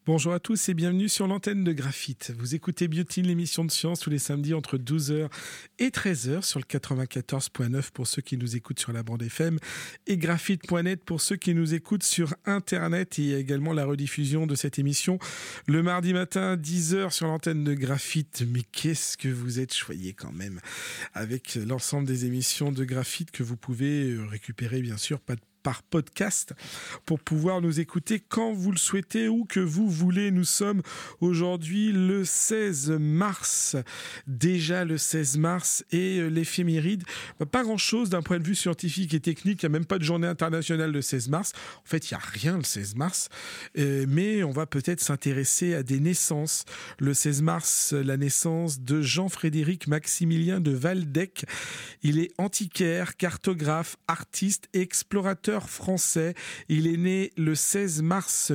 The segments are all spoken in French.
Bonjour à tous et bienvenue sur l'antenne de Graphite. Vous écoutez Biotine, l'émission de science tous les samedis entre 12h et 13h sur le 94.9 pour ceux qui nous écoutent sur la bande FM et graphite.net pour ceux qui nous écoutent sur Internet. Et il y a également la rediffusion de cette émission le mardi matin à 10h sur l'antenne de Graphite. Mais qu'est-ce que vous êtes choyés quand même avec l'ensemble des émissions de Graphite que vous pouvez récupérer bien sûr par podcast pour pouvoir nous écouter quand vous le souhaitez, où que vous voulez. Nous sommes aujourd'hui le 16 mars, déjà le 16 mars, et l'éphéméride, pas grand-chose d'un point de vue scientifique et technique. Il n'y a même pas de journée internationale le 16 mars. En fait, il n'y a rien le 16 mars, mais on va peut-être s'intéresser à des naissances. Le 16 mars, la naissance de Jean-Frédéric Maximilien de Waldeck. Il est antiquaire, cartographe, artiste et explorateur français. Il est né le 16 mars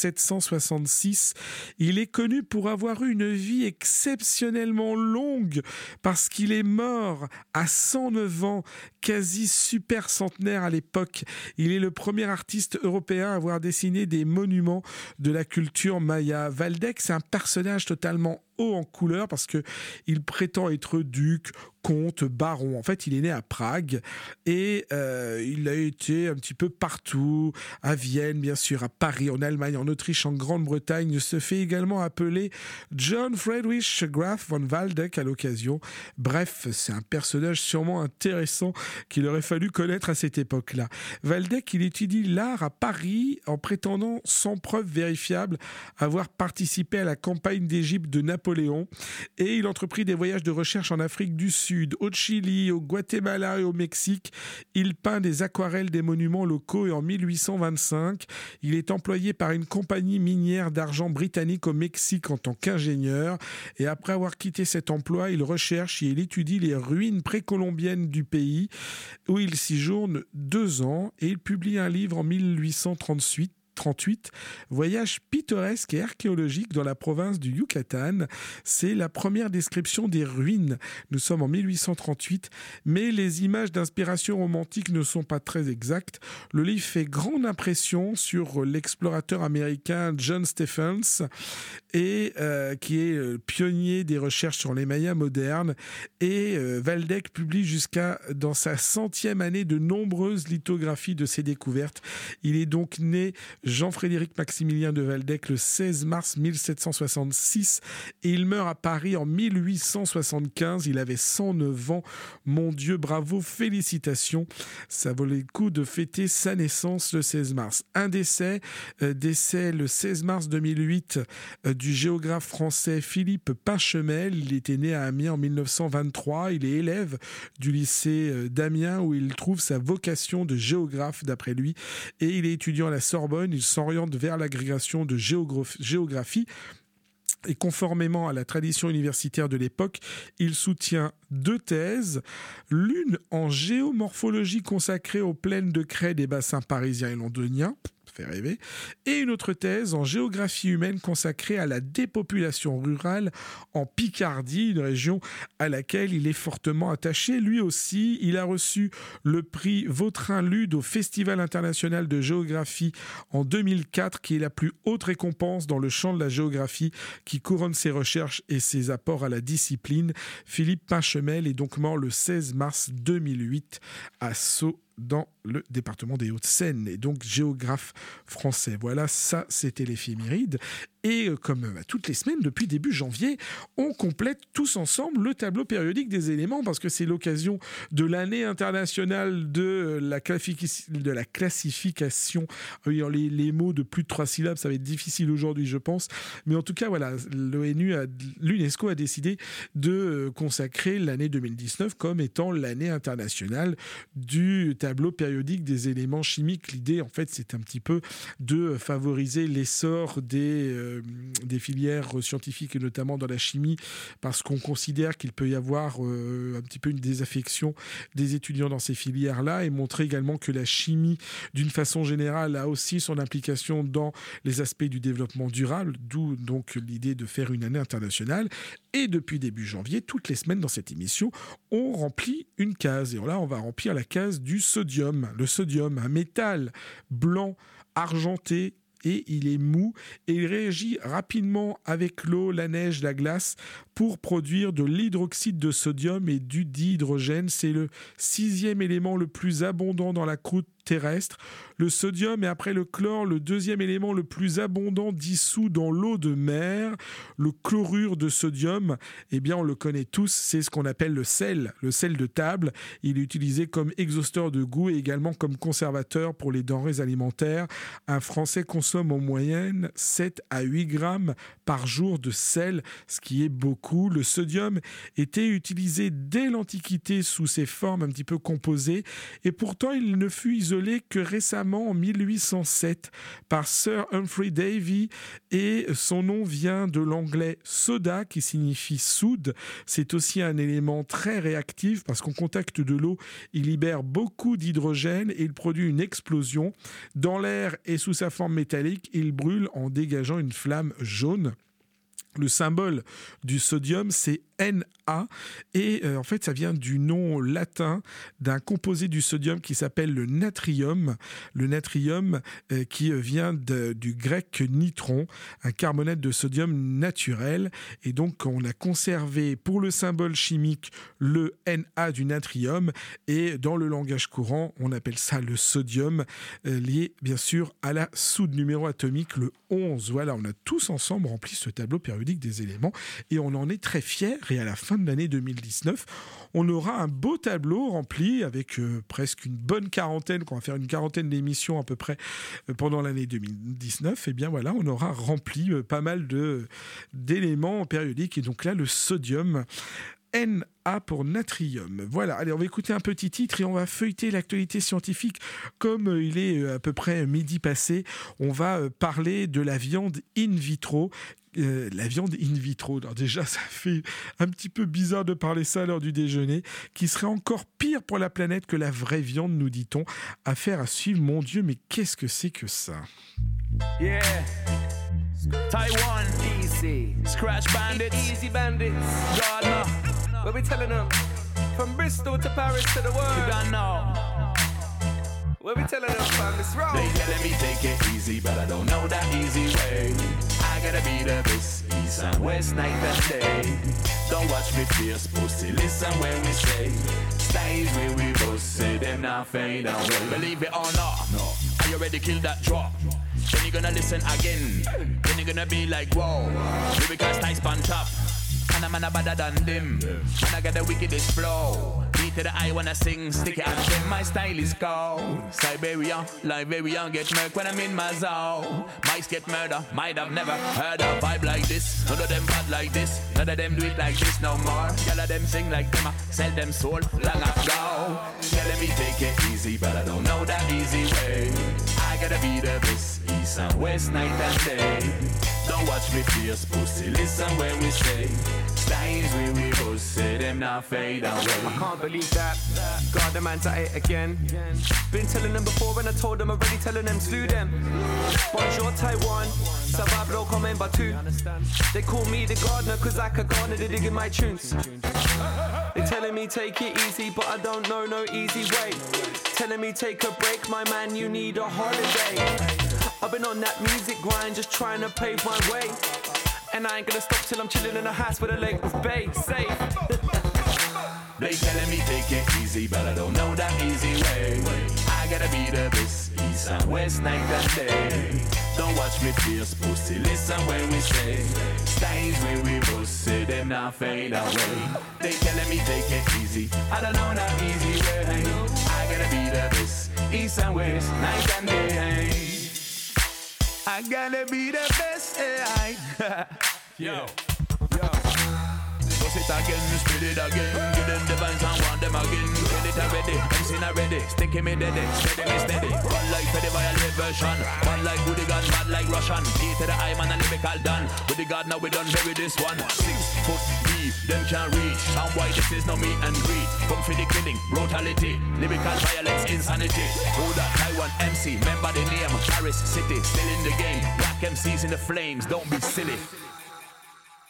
1766. Il est connu pour avoir eu une vie exceptionnellement longue parce qu'il est mort à 109 ans, quasi super centenaire à l'époque. Il est le premier artiste européen à avoir dessiné des monuments de la culture maya. Waldeck, c'est un personnage totalement haut en couleur parce que il prétend être duc, comte, baron. En fait, il est né à Prague et il a été un petit peu partout, à Vienne, bien sûr, à Paris, en Allemagne, en Autriche, en Grande-Bretagne. Il se fait également appeler John Friedrich Graf von Waldeck à l'occasion. Bref, c'est un personnage sûrement intéressant qu'il aurait fallu connaître à cette époque-là. Waldeck, il étudie l'art à Paris en prétendant sans preuve vérifiable avoir participé à la campagne d'Égypte de Napoléon. Et il entreprit des voyages de recherche en Afrique du Sud, au Chili, au Guatemala et au Mexique. Il peint des aquarelles des monuments locaux et en 1825, il est employé par une compagnie minière d'argent britannique au Mexique en tant qu'ingénieur. Et après avoir quitté cet emploi, il recherche et il étudie les ruines précolombiennes du pays où il séjourne 2 ans et il publie un livre en 1838. Voyage pittoresque et archéologique dans la province du Yucatan. C'est la première description des ruines. Nous sommes en 1838, mais les images d'inspiration romantique ne sont pas très exactes. Le livre fait grande impression sur l'explorateur américain John Stephens, et qui est pionnier des recherches sur les Mayas modernes. Et Waldeck publie jusqu'à dans sa 100e année de nombreuses lithographies de ses découvertes. Il est donc né Jean-Frédéric Maximilien de Waldeck le 16 mars 1766 et il meurt à Paris en 1875. Il avait 109 ans. Mon Dieu, bravo, félicitations. Ça vaut le coup de fêter sa naissance le 16 mars. Un décès le 16 mars 2008 du géographe français Philippe Pinchemel. Il était né à Amiens en 1923. Il est élève du lycée d'Amiens où il trouve sa vocation de géographe d'après lui et il est étudiant à la Sorbonne. Il s'oriente vers l'agrégation de géographie. Et conformément à la tradition universitaire de l'époque, il soutient 2 thèses, l'une en géomorphologie consacrée aux plaines de craie des bassins parisiens et londoniens, fait rêver, et une autre thèse en géographie humaine consacrée à la dépopulation rurale en Picardie, une région à laquelle il est fortement attaché. Lui aussi, il a reçu le prix Vautrin-Lude au Festival international de géographie en 2004, qui est la plus haute récompense dans le champ de la géographie qui couronne ses recherches et ses apports à la discipline. Philippe Pinchemel est donc mort le 16 mars 2008 à Sceaux, dans le département des Hauts-de-Seine, et donc géographe français. Voilà, ça c'était l'éphéméride. Et comme toutes les semaines, depuis début janvier, on complète tous ensemble le tableau périodique des éléments parce que c'est l'occasion de l'année internationale de la classification. Les mots de plus de 3 syllabes, ça va être difficile aujourd'hui, je pense. Mais en tout cas, voilà, l'UNESCO a décidé de consacrer l'année 2019 comme étant l'année internationale du tableau périodique des éléments chimiques. L'idée, en fait, c'est un petit peu de favoriser l'essor des filières scientifiques et notamment dans la chimie parce qu'on considère qu'il peut y avoir un petit peu une désaffection des étudiants dans ces filières-là et montrer également que la chimie, d'une façon générale, a aussi son implication dans les aspects du développement durable, d'où donc l'idée de faire une année internationale. Et depuis début janvier, toutes les semaines dans cette émission, on remplit une case. Et là, on va remplir la case du sodium. Le sodium, un métal blanc argenté et il est mou et il réagit rapidement avec l'eau, la neige, la glace pour produire de l'hydroxyde de sodium et du dihydrogène. C'est le 6e élément le plus abondant dans la croûte terrestre. Le sodium est après le chlore le 2e élément le plus abondant dissous dans l'eau de mer. Le chlorure de sodium, eh bien on le connaît tous, c'est ce qu'on appelle le sel de table. Il est utilisé comme exhausteur de goût et également comme conservateur pour les denrées alimentaires. Un Français consomme en moyenne 7 à 8 grammes par jour de sel, ce qui est beaucoup. Le sodium était utilisé dès l'Antiquité sous ses formes un petit peu composées et pourtant il ne fut isolé que récemment en 1807 par Sir Humphrey Davy et son nom vient de l'anglais soda qui signifie soude. C'est aussi un élément très réactif parce qu'en contact de l'eau, il libère beaucoup d'hydrogène et il produit une explosion. Dans l'air et sous sa forme métallique, il brûle en dégageant une flamme jaune. Le symbole du sodium, c'est Na, et en fait, ça vient du nom latin d'un composé du sodium qui s'appelle le natrium. Le natrium qui vient du grec nitron, un carbonate de sodium naturel. Et donc, on a conservé pour le symbole chimique le Na du natrium, et dans le langage courant, on appelle ça le sodium, lié bien sûr à la soude numéro atomique, le 11. Voilà, on a tous ensemble rempli ce tableau périodique des éléments, et on en est très fiers. Et à la fin de l'année 2019, on aura un beau tableau rempli avec presque une bonne quarantaine, qu'on va faire une quarantaine d'émissions à peu près pendant l'année 2019. Et bien voilà, on aura rempli pas mal d'éléments périodiques. Et donc là, le sodium, Na pour natrium. Voilà, allez, on va écouter un petit titre et on va feuilleter l'actualité scientifique. Comme il est à peu près midi passé, on va parler de la viande in vitro. La viande in vitro, alors déjà ça fait un petit peu bizarre de parler ça à l'heure du déjeuner, qui serait encore pire pour la planète que la vraie viande, nous dit-on. Affaire à suivre, mon Dieu, mais qu'est-ce que c'est que ça? Yeah, Taiwan, easy, scratch bandits, easy bandits, Ghana, what we telling them, from Bristol to Paris to the world, you don't know. What we telling them, fam, it's wrong. They telling me take it easy, but I don't know that easy way. I gotta be the best, east and west, night and day. Don't watch me fierce pussy, listen when we say stage where we both say them not fade away. Believe it or not, no. Are you ready to kill that drop? Then you're gonna listen again. Then you're gonna be like, whoa, lyrical nice pan top. And I'm a better than them. And I got the wickedest flow. Beat to the eye when I sing, stick it and then my style is cold. Siberia, Liberia, get murk when I'm in my zone. Mice get murder, might have never heard a vibe like this. None of them bad like this, none of them do it like this no more. All of them sing like them, sell them soul long ago. Telling me take it easy, but I don't know that easy way. I gotta be the best, east and west, night and day. Don't watch me fierce pussy, listen when we say styles we both say them not fade away. I can't believe that, God the man's at it again. Been telling them before when I told them already, telling them slew them. Bonjour Taiwan, ça va bro comme Batu. They call me the gardener cause like a gardener they dig in my tunes. They telling me take it easy but I don't know no easy way. Telling me take a break my man you need a holiday. I've been on that music grind, just trying to pave my way. And I ain't gonna stop till I'm chilling in a house with a leg with bass, safe. They telling me take it easy, but I don't know that easy way. I gotta be the best, east and west, night and day. Don't watch me fierce pussy, listen when we say styles where we both say them not fade away. They telling me take it easy, I don't know that easy way. I gotta be the best, east and west, night and day. I gotta be the best AI. Yo. Bust it again, spit it again. Give them the vines and want them again. Get it already, MC not ready. Sticking me dead, steady me steady. One like Freddy Violate version. One like Woody Gun, bad like Russian. E to the eye man, a lyrical done. With the God now we done bury this one. 6 foot deep, them can't reach. And why this is no meet and greet. Come for the killing, brutality. Lyrical violence, insanity. Who that Taiwan MC, remember the name. Paris City, still in the game. Black MCs in the flames, don't be silly.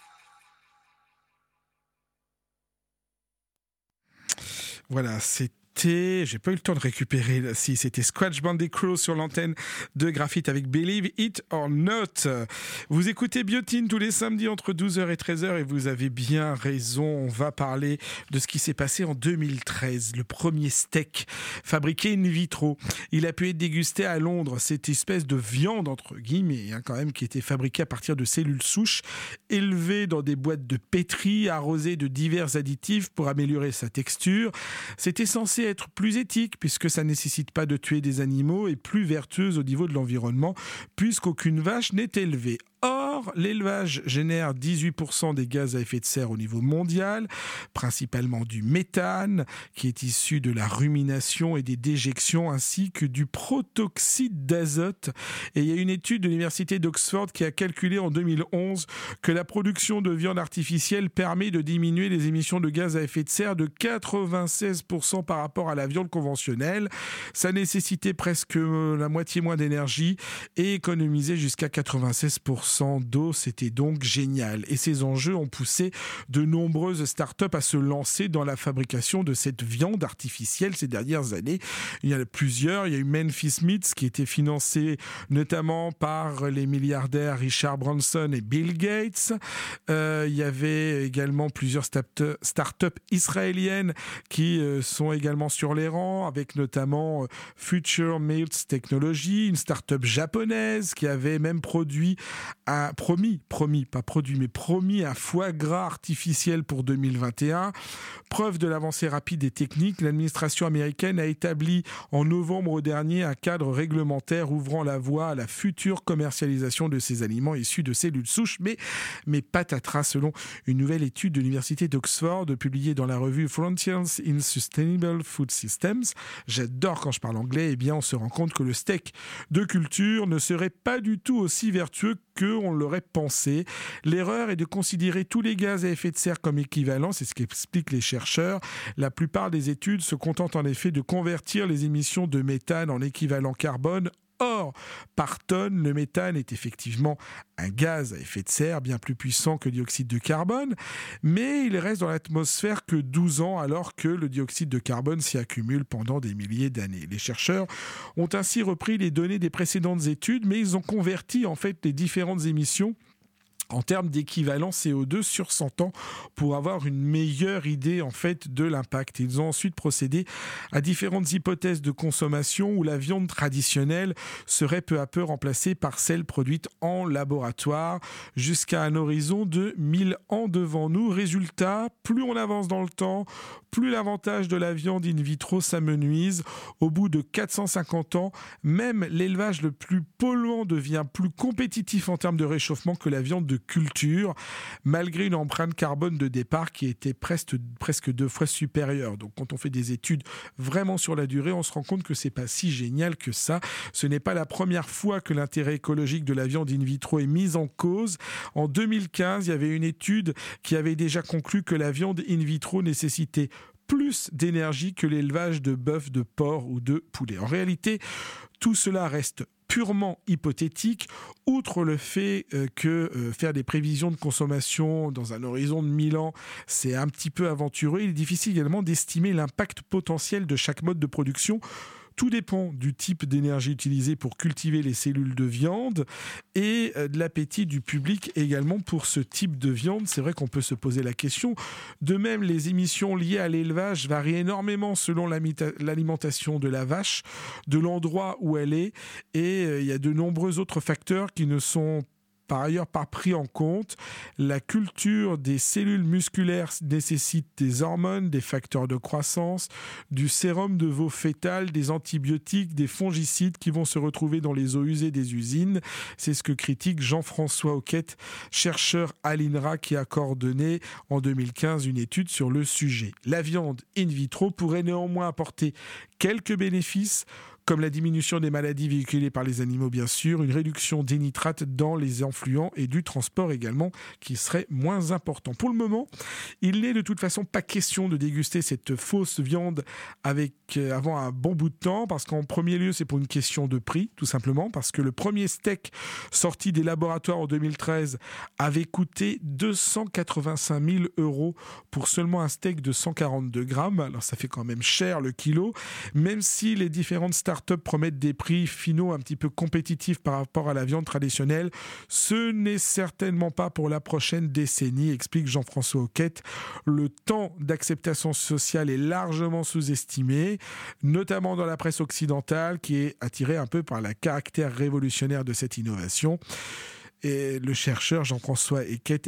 Voilà, c'était écouté, j'ai pas eu le temps de récupérer, si c'était Scratch Bandicoot sur l'antenne de Graphite avec Believe It or Not. Vous écoutez Biotine tous les samedis entre 12h et 13h et vous avez bien raison, on va parler de ce qui s'est passé en 2013, le premier steak fabriqué in vitro. Il a pu être dégusté à Londres, cette espèce de viande entre guillemets quand même qui était fabriquée à partir de cellules souches élevées dans des boîtes de pétri arrosées de divers additifs pour améliorer sa texture. C'était censé être plus éthique puisque ça ne nécessite pas de tuer des animaux et plus vertueuse au niveau de l'environnement puisqu'aucune vache n'est élevée. Or, l'élevage génère 18% des gaz à effet de serre au niveau mondial, principalement du méthane, qui est issu de la rumination et des déjections, ainsi que du protoxyde d'azote. Et il y a une étude de l'université d'Oxford qui a calculé en 2011 que la production de viande artificielle permet de diminuer les émissions de gaz à effet de serre de 96% par rapport à la viande conventionnelle. Ça nécessitait presque la moitié moins d'énergie et économisait jusqu'à 96% d'eau, c'était donc génial. Et ces enjeux ont poussé de nombreuses startups à se lancer dans la fabrication de cette viande artificielle ces dernières années. Il y en a plusieurs. Il y a eu Memphis Meats qui était financé notamment par les milliardaires Richard Branson et Bill Gates. Il y avait également plusieurs startups israéliennes qui sont également sur les rangs, avec notamment Future Meats Technology, une startup japonaise qui avait même promis un foie gras artificiel pour 2021. Preuve de l'avancée rapide des techniques, l'administration américaine a établi en novembre dernier un cadre réglementaire ouvrant la voie à la future commercialisation de ces aliments issus de cellules souches. Mais patatras, selon une nouvelle étude de l'université d'Oxford publiée dans la revue Frontiers in Sustainable Food Systems, j'adore quand je parle anglais, on se rend compte que le steak de culture ne serait pas du tout aussi vertueux qu'on l'aurait pensé. L'erreur est de considérer tous les gaz à effet de serre comme équivalents, c'est ce qu'expliquent les chercheurs. La plupart des études se contentent en effet de convertir les émissions de méthane en équivalent carbone. Or, par tonne, le méthane est effectivement un gaz à effet de serre bien plus puissant que le dioxyde de carbone, mais il reste dans l'atmosphère que 12 ans alors que le dioxyde de carbone s'y accumule pendant des milliers d'années. Les chercheurs ont ainsi repris les données des précédentes études, mais ils ont converti en fait les différentes émissions en termes d'équivalent CO2 sur 100 ans pour avoir une meilleure idée en fait de l'impact. Ils ont ensuite procédé à différentes hypothèses de consommation où la viande traditionnelle serait peu à peu remplacée par celle produite en laboratoire jusqu'à un horizon de 1000 ans devant nous. Résultat, plus on avance dans le temps, plus l'avantage de la viande in vitro s'amenuise. Au bout de 450 ans, même l'élevage le plus polluant devient plus compétitif en termes de réchauffement que la viande de culture, malgré une empreinte carbone de départ qui était presque 2 fois supérieure. Donc quand on fait des études vraiment sur la durée, on se rend compte que c'est pas si génial que ça. Ce n'est pas la première fois que l'intérêt écologique de la viande in vitro est mis en cause. En 2015, il y avait une étude qui avait déjà conclu que la viande in vitro nécessitait plus d'énergie que l'élevage de bœuf, de porc ou de poulet. En réalité, tout cela reste purement hypothétique, outre le fait que faire des prévisions de consommation dans un horizon de 1000 ans, c'est un petit peu aventureux. Il est difficile également d'estimer l'impact potentiel de chaque mode de production. Tout dépend du type d'énergie utilisée pour cultiver les cellules de viande et de l'appétit du public également pour ce type de viande. C'est vrai qu'on peut se poser la question. De même, les émissions liées à l'élevage varient énormément selon l'alimentation de la vache, de l'endroit où elle est, et il y a de nombreux autres facteurs qui ne sont par ailleurs pas pris en compte. La culture des cellules musculaires nécessite des hormones, des facteurs de croissance, du sérum de veau fœtal, des antibiotiques, des fongicides qui vont se retrouver dans les eaux usées des usines. C'est ce que critique Jean-François Auquette, chercheur à l'INRA qui a coordonné en 2015 une étude sur le sujet. La viande in vitro pourrait néanmoins apporter quelques bénéfices, comme la diminution des maladies véhiculées par les animaux bien sûr, une réduction des nitrates dans les effluents et du transport également qui serait moins important. Pour le moment, il n'est de toute façon pas question de déguster cette fausse viande avant un bon bout de temps, parce qu'en premier lieu c'est pour une question de prix, tout simplement, parce que le premier steak sorti des laboratoires en 2013 avait coûté 285 000 € pour seulement un steak de 142 grammes. Alors ça fait quand même cher le kilo, même si les différentes startups promettent des prix finaux un petit peu compétitifs par rapport à la viande traditionnelle. Ce n'est certainement pas pour la prochaine décennie, explique Jean-François Auquette. Le temps d'acceptation sociale est largement sous-estimé, notamment dans la presse occidentale, qui est attirée un peu par le caractère révolutionnaire de cette innovation. Et le chercheur Jean-François Auquette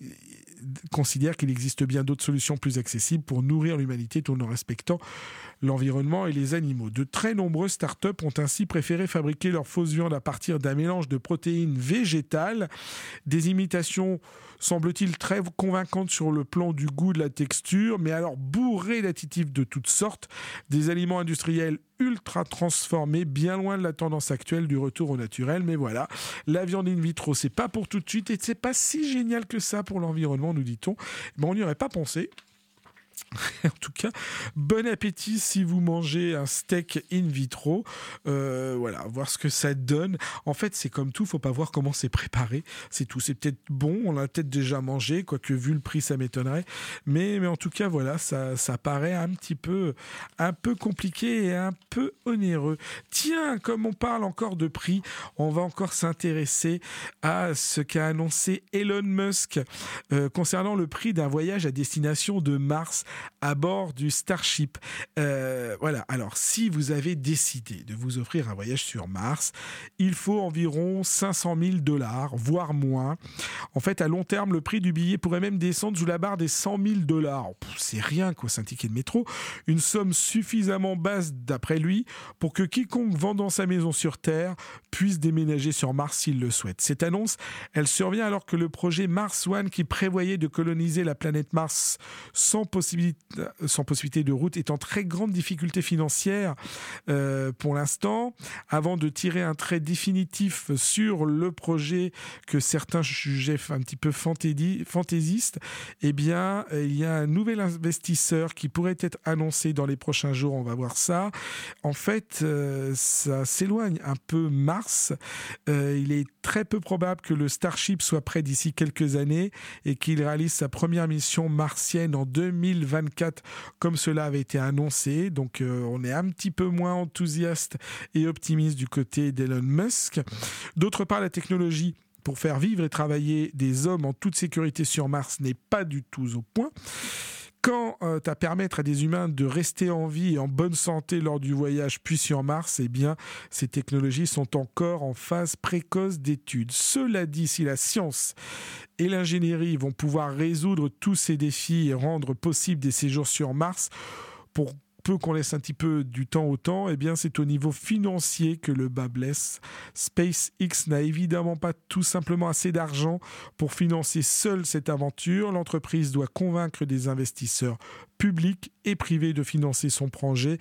considère qu'il existe bien d'autres solutions plus accessibles pour nourrir l'humanité tout en respectant l'environnement et les animaux. De très nombreuses startups ont ainsi préféré fabriquer leur fausse viande à partir d'un mélange de protéines végétales, des imitations semble-t-il très convaincantes sur le plan du goût, de la texture, mais alors bourrées d'additifs de toutes sortes, des aliments industriels ultra transformés, bien loin de la tendance actuelle du retour au naturel. Mais voilà, la viande in vitro, c'est pas pour tout de suite et c'est pas si génial que ça pour l'environnement, nous dit-on. Mais on n'y aurait pas pensé. En tout cas, bon appétit si vous mangez un steak in vitro. Voilà, voir ce que ça donne. En fait, c'est comme tout, faut pas voir comment c'est préparé. C'est tout. C'est peut-être bon, on l'a peut-être déjà mangé, quoique vu le prix, ça m'étonnerait. Mais en tout cas, voilà, ça paraît un peu compliqué et un peu onéreux. Tiens, comme on parle encore de prix, on va encore s'intéresser à ce qu'a annoncé Elon Musk concernant le prix d'un voyage à destination de Mars à bord du Starship. Voilà. Alors, si vous avez décidé de vous offrir un voyage sur Mars, il faut environ 500 000 $, voire moins. En fait, à long terme, le prix du billet pourrait même descendre sous la barre des 100 000 $. C'est rien, quoi, c'est un ticket de métro. Une somme suffisamment basse, d'après lui, pour que quiconque vendant sa maison sur Terre puisse déménager sur Mars s'il le souhaite. Cette annonce, elle survient alors que le projet Mars One, qui prévoyait de coloniser la planète Mars sans possibilité de route, est en très grande difficulté financière pour l'instant. Avant de tirer un trait définitif sur le projet que certains jugeaient un petit peu fantaisiste, eh bien, il y a un nouvel investisseur qui pourrait être annoncé dans les prochains jours, on va voir ça. En fait, ça s'éloigne un peu Mars. Il est très peu probable que le Starship soit prêt d'ici quelques années et qu'il réalise sa première mission martienne en 2024, comme cela avait été annoncé. Donc on est un petit peu moins enthousiaste et optimiste du côté d'Elon Musk. D'autre part, la technologie pour faire vivre et travailler des hommes en toute sécurité sur Mars n'est pas du tout au point. Quant à permettre à des humains de rester en vie et en bonne santé lors du voyage puis sur Mars, eh bien, ces technologies sont encore en phase précoce d'études. Cela dit, si la science et l'ingénierie vont pouvoir résoudre tous ces défis et rendre possible des séjours sur Mars, pour peu qu'on laisse un petit peu du temps au temps, eh bien c'est au niveau financier que le bât blesse. SpaceX n'a évidemment pas tout simplement assez d'argent pour financer seule cette aventure. L'entreprise doit convaincre des investisseurs publics et privés de financer son projet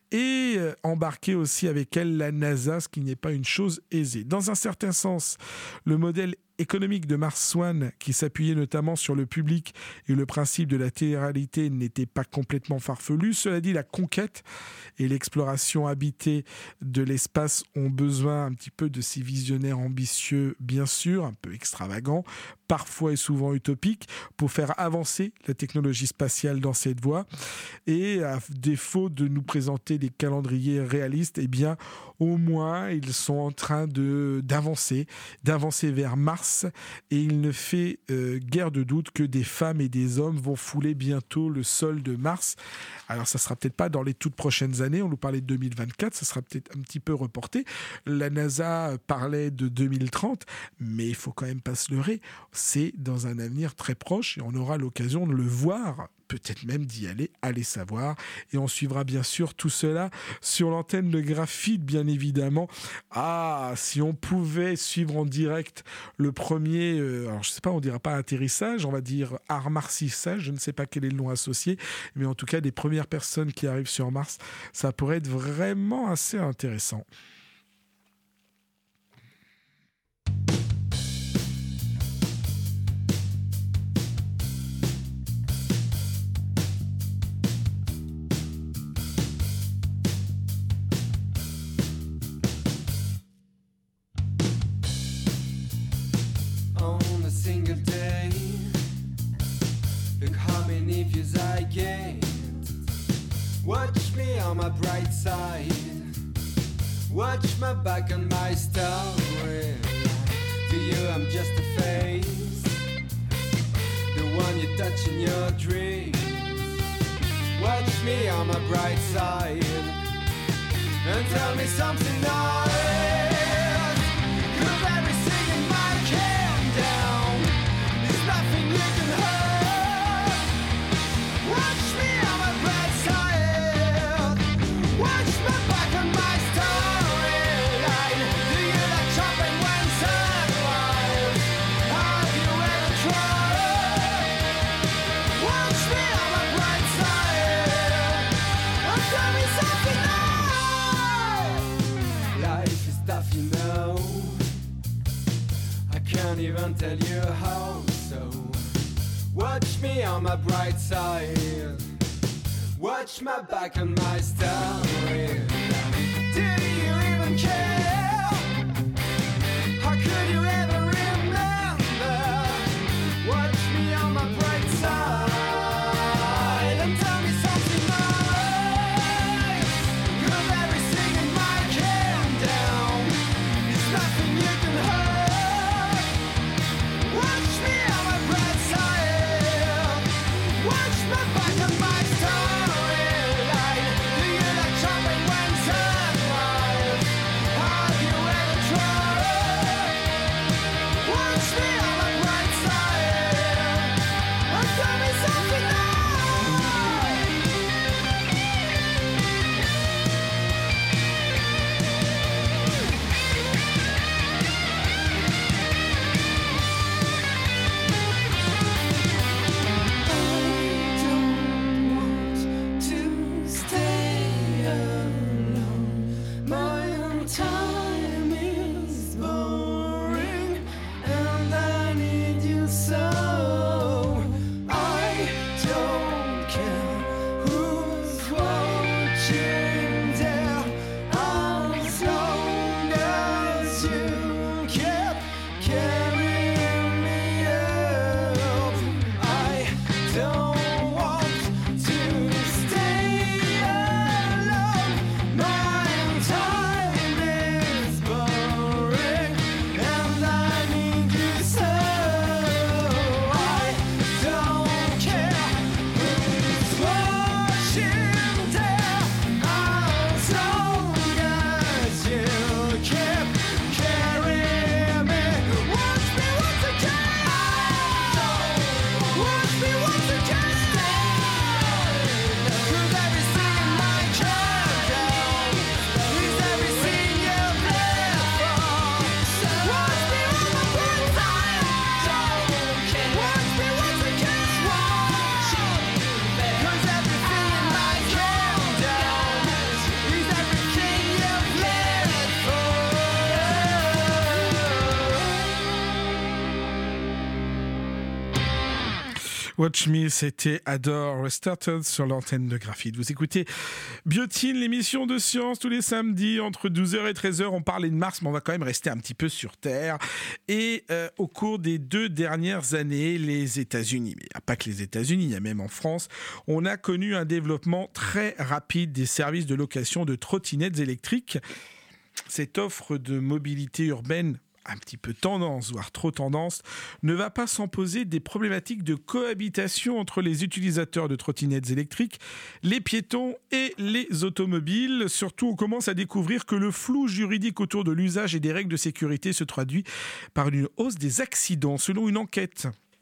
et embarquer aussi avec elle la NASA, ce qui n'est pas une chose aisée. Dans un certain sens, le modèle économique de Mars One, qui s'appuyait notamment sur le public et le principe de la télé-réalité, n'était pas complètement farfelu. Cela dit, la conquête et l'exploration habitée de l'espace ont besoin un petit peu de ces visionnaires ambitieux, bien sûr, un peu extravagants, parfois et souvent utopiques, pour faire avancer la technologie spatiale dans cette voie. Et à défaut de nous présenter des calendriers réalistes, eh bien, au moins, ils sont en train d'avancer vers Mars. Et il ne fait guère de doute que des femmes et des hommes vont fouler bientôt le sol de Mars. Alors, ça sera peut-être pas dans les toutes prochaines années. On nous parlait de 2024, ça sera peut-être un petit peu reporté. La NASA parlait de 2030, mais il faut quand même pas se leurrer. C'est dans un avenir très proche et on aura l'occasion de le voir peut-être même d'y aller, allez savoir. Et on suivra bien sûr tout cela sur l'antenne de Graphite, bien évidemment. Ah, si on pouvait suivre en direct le premier, alors je sais pas, on dira pas atterrissage, on va dire armarcissage, je ne sais pas quel est le nom associé, mais en tout cas des premières personnes qui arrivent sur Mars, ça pourrait être vraiment assez intéressant. Watch me on my bright side. Watch my back and my story. To you I'm just a face, the one you touch in your dreams. Watch me on my bright side and tell me something nice. 'Cause everything in my countdown is nothing you can hurt. Watch me on my bright side. Watch my back and my storyline. Do you like chopping when sunrise? Have you ever tried? Watch me on my bright side and tell me something nice. Life is tough, you know. I can't even tell you how. So watch me on my bright side. Watch my back and my story. Do you even care? How could you ever remember? Watch me on my bright side and tell me something nice. 'Cause everything in my countdown is nothing you can hurt. Watch me on my bright side. Watch my back and my storyline. Do you like chopping when sunrise? Have you ever tried? Watch me on my bright side and tell me something nice. To stay alone, my own time is boring, and I need you so. I don't care who's watching there, as long as you keep carrying me up. I don't want to stay alone. My time is boring, and I need you so. I don't care who's watching there, as long as you keep carrying me. Watch me once again. Watch me once again. 'Cause everything in my countdown is everything you've lived for. Watch me on my bright side. Watch me once again. 'Cause everything in my countdown is everything you've lived for. Watch Me, c'était Adore Restarted sur l'antenne de Graphite. Vous écoutez Biotine, l'émission de science tous les samedis entre 12h et 13h. On parlait de Mars, mais on va quand même rester un petit peu sur Terre. Et au cours des 2 dernières années, les États-Unis, mais il n'y a pas que les États-Unis, il y a même en France, on a connu un développement très rapide des services de location de trottinettes électriques. Cette offre de mobilité urbaine un petit peu tendance, voire trop tendance, ne va pas sans poser des problématiques de cohabitation entre les utilisateurs de trottinettes électriques, les piétons et les automobiles. Surtout, on commence à découvrir que le flou juridique autour de l'usage et des règles de sécurité se traduit par une hausse des accidents, selon une enquête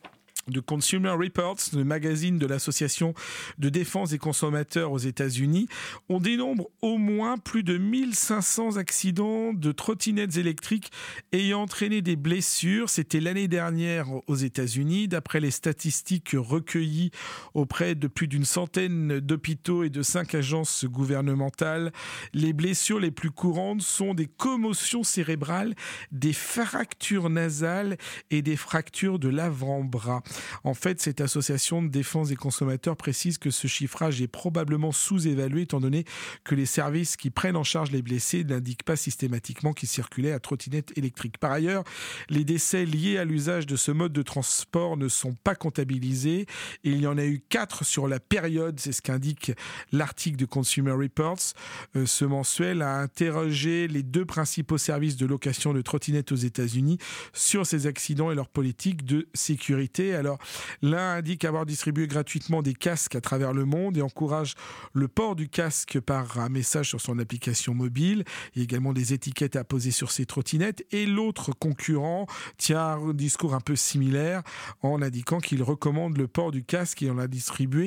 de Consumer Reports, le magazine de l'association de défense des consommateurs aux États-Unis, on dénombre au moins plus de 1500 accidents de trottinettes électriques ayant entraîné des blessures. C'était l'année dernière aux États-Unis. D'après les statistiques recueillies auprès de plus d'une centaine d'hôpitaux et de 5 agences gouvernementales, les blessures les plus courantes sont des commotions cérébrales, des fractures nasales et des fractures de l'avant-bras. En fait, cette association de défense des consommateurs précise que ce chiffrage est probablement sous-évalué étant donné que les services qui prennent en charge les blessés n'indiquent pas systématiquement qu'ils circulaient à trottinette électrique. Par ailleurs, les décès liés à l'usage de ce mode de transport ne sont pas comptabilisés. Il y en a eu 4 sur la période, c'est ce qu'indique l'article de Consumer Reports. Ce mensuel a interrogé les 2 principaux services de location de trottinettes aux États-Unis sur ces accidents et leur politique de sécurité. Alors, l'un indique avoir distribué gratuitement des casques à travers le monde et encourage le port du casque par un message sur son application mobile. Il y a également des étiquettes à poser sur ces trottinettes. Et l'autre concurrent tient un discours un peu similaire en indiquant qu'il recommande le port du casque et en a distribué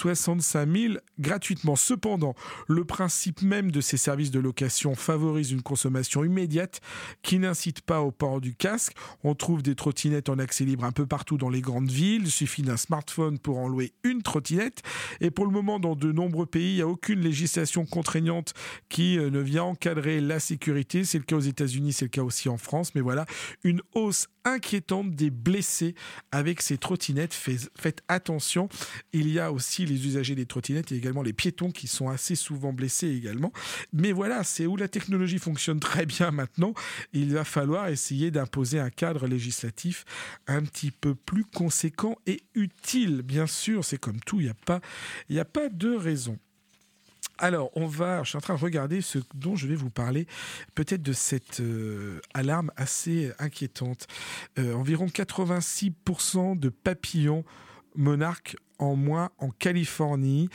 65 000 gratuitement. Cependant, le principe même de ces services de location favorise une consommation immédiate qui n'incite pas au port du casque. On trouve des trottinettes en accès libre un peu partout dans les grandes villes. Il suffit d'un smartphone pour en louer une trottinette. Et pour le moment, dans de nombreux pays, il n'y a aucune législation contraignante qui ne vient encadrer la sécurité. C'est le cas aux États-Unis, c'est le cas aussi en France. Mais voilà, une hausse inquiétante des blessés avec ces trottinettes. Faites attention. Il y a aussi les usagers des trottinettes et également les piétons qui sont assez souvent blessés également. Mais voilà, c'est où la technologie fonctionne très bien maintenant. Il va falloir essayer d'imposer un cadre législatif un petit peu plus conséquent et utile. Bien sûr, c'est comme tout, il n'y a pas de raison. Alors, je suis en train de regarder ce dont je vais vous parler, peut-être de cette alarme assez inquiétante. Environ 86% de papillons monarques en moins en Californie,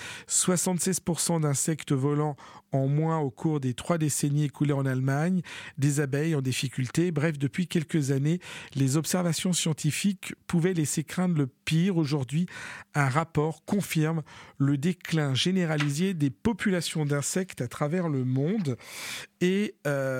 76% d'insectes volants en moins au cours des 3 décennies écoulées en Allemagne, des abeilles en difficulté. Bref, depuis quelques années, les observations scientifiques pouvaient laisser craindre le pire. Aujourd'hui, un rapport confirme le déclin généralisé des populations d'insectes à travers le monde. Et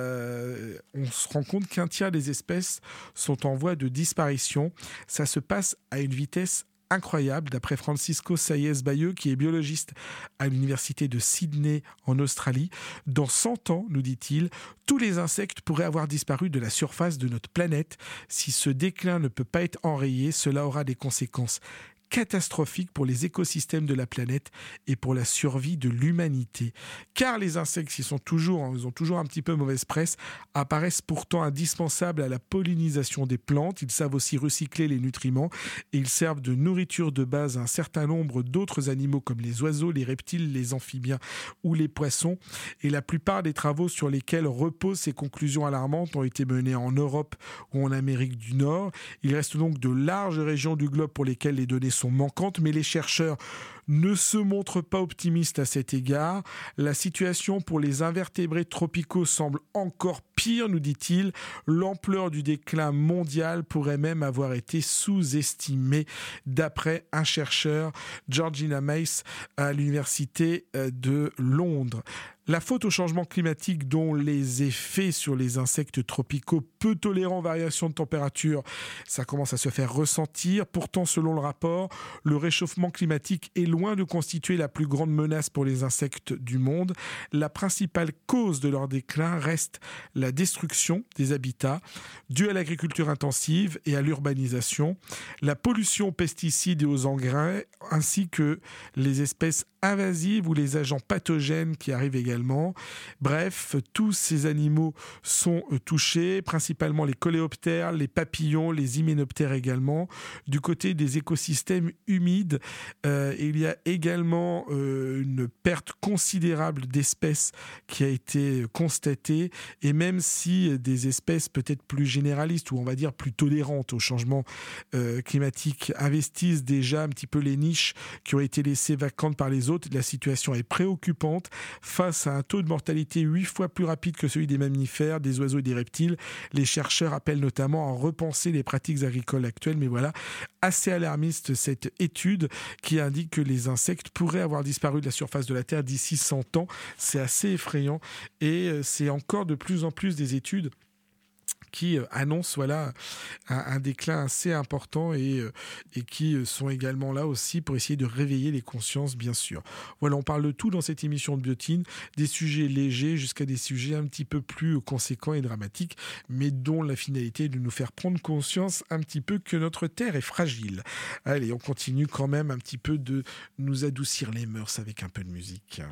on se rend compte qu'un tiers des espèces sont en voie de disparition. Ça se passe à une vitesse incroyable, d'après Francisco Salles-Bayeux, qui est biologiste à l'université de Sydney en Australie. Dans 100 ans, nous dit-il, tous les insectes pourraient avoir disparu de la surface de notre planète. Si ce déclin ne peut pas être enrayé, cela aura des conséquences catastrophique pour les écosystèmes de la planète et pour la survie de l'humanité. Car les insectes, ils ont toujours un petit peu mauvaise presse, apparaissent pourtant indispensables à la pollinisation des plantes. Ils savent aussi recycler les nutriments et ils servent de nourriture de base à un certain nombre d'autres animaux comme les oiseaux, les reptiles, les amphibiens ou les poissons. Et la plupart des travaux sur lesquels reposent ces conclusions alarmantes ont été menés en Europe ou en Amérique du Nord. Il reste donc de larges régions du globe pour lesquelles les données sont manquantes, mais les chercheurs ne se montrent pas optimistes à cet égard. La situation pour les invertébrés tropicaux semble encore pire, nous dit-il. L'ampleur du déclin mondial pourrait même avoir été sous-estimée, d'après un chercheur, Georgina Mace, à l'université de Londres. La faute au changement climatique dont les effets sur les insectes tropicaux peu tolérants aux variations de température, ça commence à se faire ressentir. Pourtant, selon le rapport, le réchauffement climatique est loin de constituer la plus grande menace pour les insectes du monde. La principale cause de leur déclin reste la destruction des habitats due à l'agriculture intensive et à l'urbanisation, la pollution aux pesticides et aux engrais, ainsi que les espèces invasives ou les agents pathogènes qui arrivent également. Bref, tous ces animaux sont touchés, principalement les coléoptères, les papillons, les hyménoptères également. Du côté des écosystèmes humides, il y a également une perte considérable d'espèces qui a été constatée, et même si des espèces peut-être plus généralistes ou on va dire plus tolérantes au changement climatique investissent déjà un petit peu les niches qui ont été laissées vacantes par les autres. La situation est préoccupante. Face à un taux de mortalité 8 fois plus rapide que celui des mammifères, des oiseaux et des reptiles, les chercheurs appellent notamment à repenser les pratiques agricoles actuelles. Mais voilà, assez alarmiste cette étude qui indique que les insectes pourraient avoir disparu de la surface de la Terre d'ici 100 ans. C'est assez effrayant et c'est encore de plus en plus des études qui annoncent un déclin assez important et qui sont également là aussi pour essayer de réveiller les consciences, bien sûr. Voilà, on parle de tout dans cette émission de Biotine, des sujets légers jusqu'à des sujets un petit peu plus conséquents et dramatiques, mais dont la finalité est de nous faire prendre conscience un petit peu que notre Terre est fragile. Allez, on continue quand même un petit peu de nous adoucir les mœurs avec un peu de musique.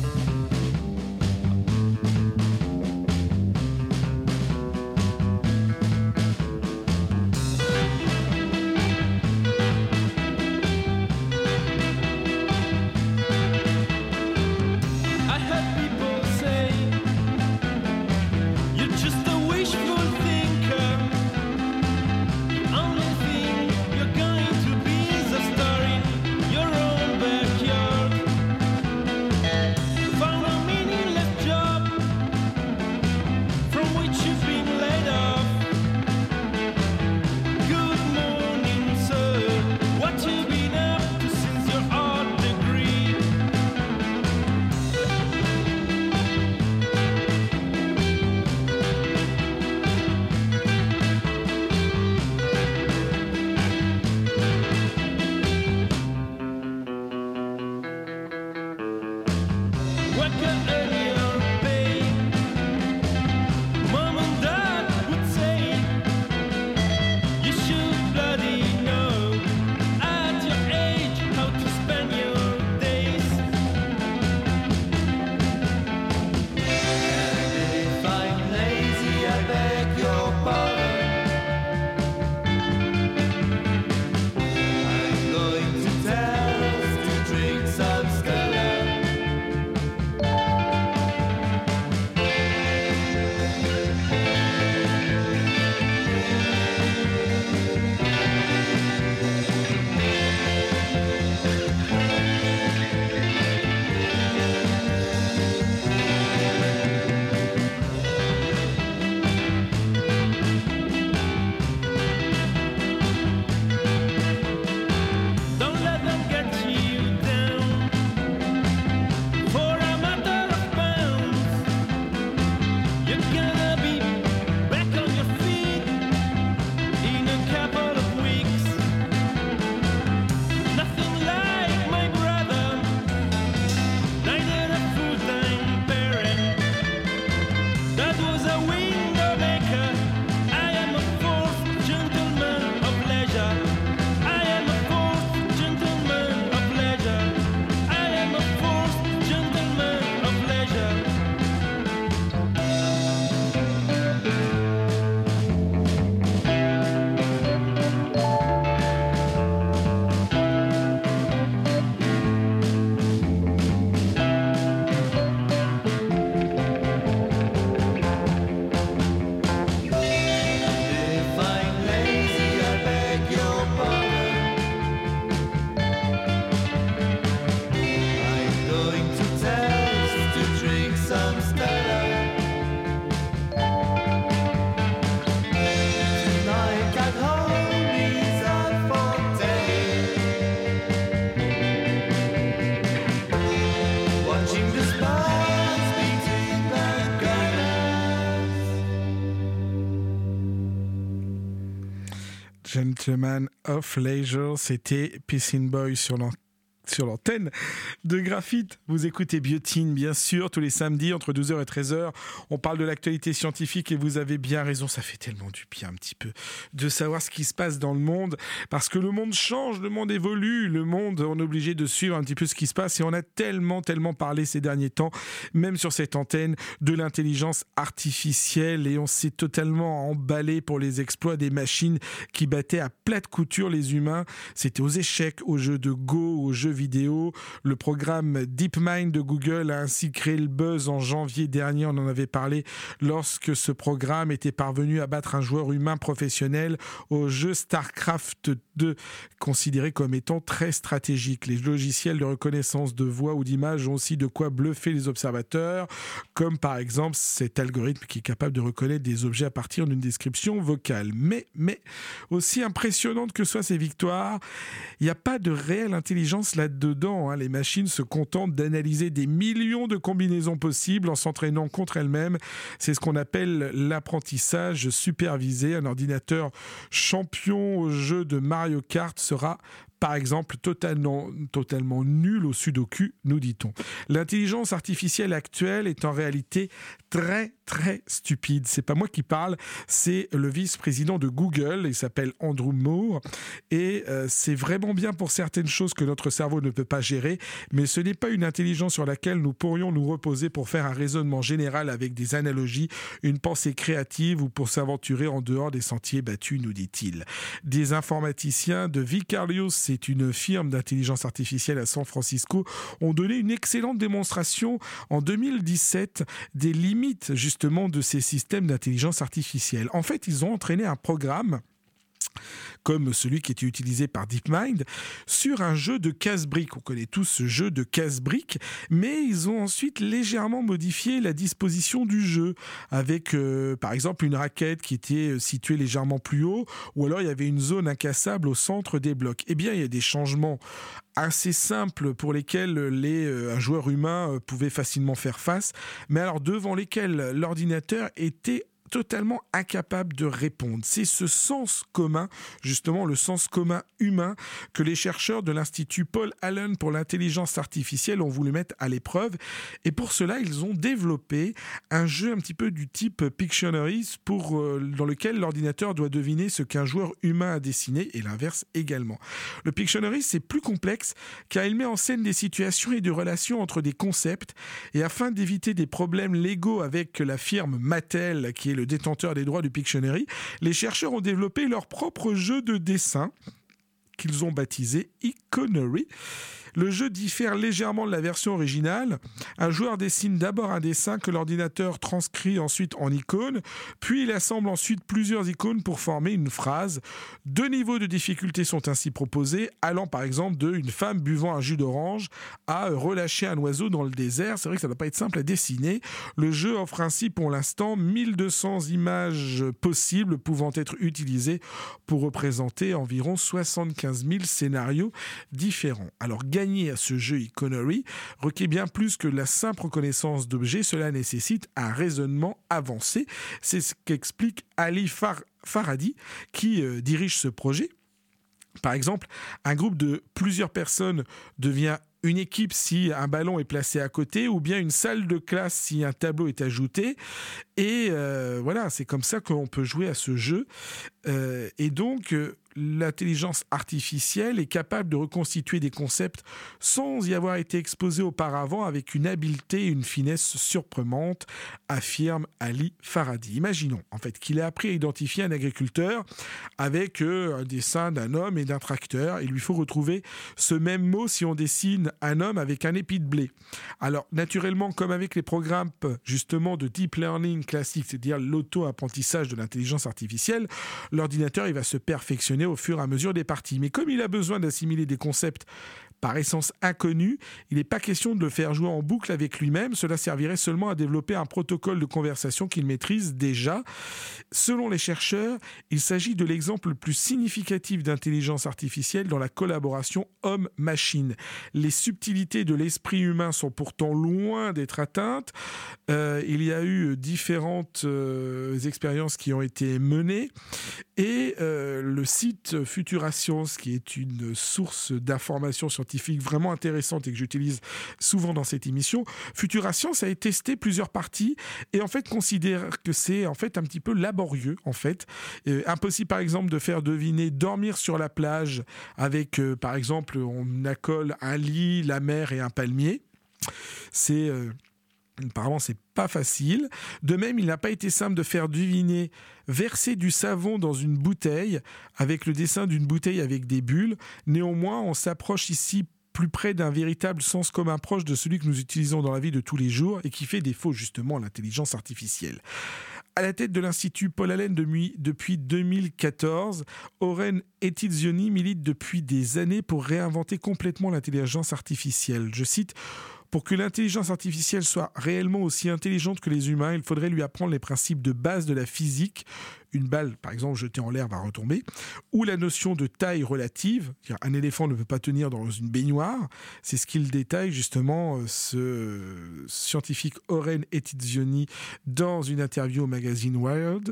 Gentleman of Leisure, c'était Piscine Boy sur l'antenne de Graphite. Vous écoutez Biotine, bien sûr, tous les samedis entre 12h et 13h. On parle de l'actualité scientifique et vous avez bien raison, ça fait tellement du bien un petit peu de savoir ce qui se passe dans le monde, parce que le monde change, le monde évolue, le monde, on est obligé de suivre un petit peu ce qui se passe et on a tellement parlé ces derniers temps, même sur cette antenne, de l'intelligence artificielle et on s'est totalement emballé pour les exploits des machines qui battaient à plate couture les humains. C'était aux échecs, aux jeux de Go, aux jeux vidéo. Le programme DeepMind de Google a ainsi créé le buzz en janvier dernier, on en avait parlé, lorsque ce programme était parvenu à battre un joueur humain professionnel au jeu StarCraft 2, considéré comme étant très stratégique. Les logiciels de reconnaissance de voix ou d'image ont aussi de quoi bluffer les observateurs, comme par exemple cet algorithme qui est capable de reconnaître des objets à partir d'une description vocale. Mais aussi impressionnantes que soient ces victoires, il n'y a pas de réelle intelligence là-dedans. Les machines se contentent d'analyser des millions de combinaisons possibles en s'entraînant contre elles-mêmes. C'est ce qu'on appelle l'apprentissage supervisé. Un ordinateur champion au jeu de Mario Kart sera par exemple totalement nul au sudoku, nous dit-on. L'intelligence artificielle actuelle est en réalité très stupide. C'est pas moi qui parle, c'est le vice-président de Google, il s'appelle Andrew Moore, et c'est vraiment bien pour certaines choses que notre cerveau ne peut pas gérer, mais ce n'est pas une intelligence sur laquelle nous pourrions nous reposer pour faire un raisonnement général avec des analogies, une pensée créative ou pour s'aventurer en dehors des sentiers battus, nous dit-il. Des informaticiens de Vicarious, c'est une firme d'intelligence artificielle à San Francisco, ont donné une excellente démonstration en 2017 des limites justement de ces systèmes d'intelligence artificielle. En fait, ils ont entraîné un programme comme celui qui était utilisé par DeepMind, sur un jeu de casse-briques. On connaît tous ce jeu de casse-briques, mais ils ont ensuite légèrement modifié la disposition du jeu, avec par exemple une raquette qui était située légèrement plus haut, ou alors il y avait une zone incassable au centre des blocs. Eh bien, il y a des changements assez simples pour lesquels un joueur humain pouvait facilement faire face, mais alors devant lesquels l'ordinateur était totalement incapable de répondre. C'est ce sens commun, justement le sens commun humain, que les chercheurs de l'Institut Paul Allen pour l'intelligence artificielle ont voulu mettre à l'épreuve. Et pour cela, ils ont développé un jeu un petit peu du type Pictionary dans lequel l'ordinateur doit deviner ce qu'un joueur humain a dessiné et l'inverse également. Le Pictionary, c'est plus complexe car il met en scène des situations et des relations entre des concepts, et afin d'éviter des problèmes légaux avec la firme Mattel, qui est le détenteur des droits du Pictionary, les chercheurs ont développé leur propre jeu de dessin qu'ils ont baptisé Iconery. Le jeu diffère légèrement de la version originale. Un joueur dessine d'abord un dessin que l'ordinateur transcrit ensuite en icônes, puis il assemble ensuite plusieurs icônes pour former une phrase. 2 niveaux de difficulté sont ainsi proposés, allant par exemple de une femme buvant un jus d'orange à relâcher un oiseau dans le désert. C'est vrai que ça ne doit pas être simple à dessiner. Le jeu offre ainsi pour l'instant 1200 images possibles pouvant être utilisées pour représenter environ 75 000 scénarios différents. Alors, gagner à ce jeu Iconery requiert bien plus que la simple reconnaissance d'objets, cela nécessite un raisonnement avancé. C'est ce qu'explique Ali Farhadi, qui dirige ce projet. Par exemple, un groupe de plusieurs personnes devient une équipe si un ballon est placé à côté, ou bien une salle de classe si un tableau est ajouté. Et voilà, c'est comme ça qu'on peut jouer à ce jeu. Et donc, l'intelligence artificielle est capable de reconstituer des concepts sans y avoir été exposé auparavant, avec une habileté et une finesse surprenantes, affirme Ali Farhadi. Imaginons en fait qu'il a appris à identifier un agriculteur avec un dessin d'un homme et d'un tracteur. Il lui faut retrouver ce même mot si on dessine un homme avec un épi de blé. Alors naturellement, comme avec les programmes justement de deep learning classique, c'est-à-dire l'auto-apprentissage de l'intelligence artificielle, l'ordinateur il va se perfectionner au fur et à mesure des parties. Mais comme il a besoin d'assimiler des concepts par essence inconnus, il n'est pas question de le faire jouer en boucle avec lui-même. Cela servirait seulement à développer un protocole de conversation qu'il maîtrise déjà. Selon les chercheurs, il s'agit de l'exemple le plus significatif d'intelligence artificielle dans la collaboration homme-machine. Les subtilités de l'esprit humain sont pourtant loin d'être atteintes. Il y a eu différentes expériences qui ont été menées, et le site Futura Science, qui est une source d'informations scientifiques vraiment intéressante et que j'utilise souvent dans cette émission, Futura Science a testé plusieurs parties et en fait considère que c'est en fait un petit peu laborieux en fait. Impossible par exemple de faire deviner dormir sur la plage avec par exemple on accole un lit, la mer et un palmier. Apparemment, c'est pas facile. De même, il n'a pas été simple de faire deviner verser du savon dans une bouteille avec le dessin d'une bouteille avec des bulles. Néanmoins, on s'approche ici plus près d'un véritable sens commun proche de celui que nous utilisons dans la vie de tous les jours et qui fait défaut justement à l'intelligence artificielle. À la tête de l'Institut Paul Allen depuis 2014, Oren Etzioni milite depuis des années pour réinventer complètement l'intelligence artificielle. Je cite: pour que l'intelligence artificielle soit réellement aussi intelligente que les humains, il faudrait lui apprendre les principes de base de la physique. Une balle, par exemple, jetée en l'air va retomber. Ou la notion de taille relative. Un éléphant ne peut pas tenir dans une baignoire. C'est ce qu'il détaille justement, ce scientifique Oren Etzioni dans une interview au magazine Wired.